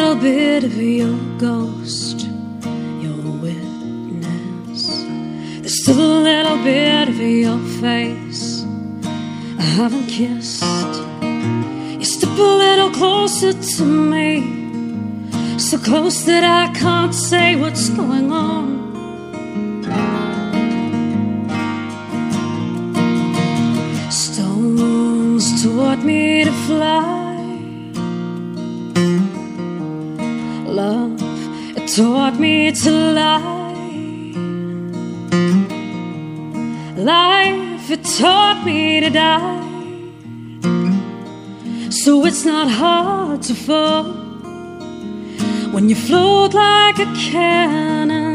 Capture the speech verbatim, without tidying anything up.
little bit of your ghost, your witness. There's still a little bit of your face I haven't kissed. You step a little closer to me, so close that I can't say what's going on. Stones taught me to fly. Love, it taught me to lie. Life, it taught me to die. So it's not hard to fall when you float like a cannon.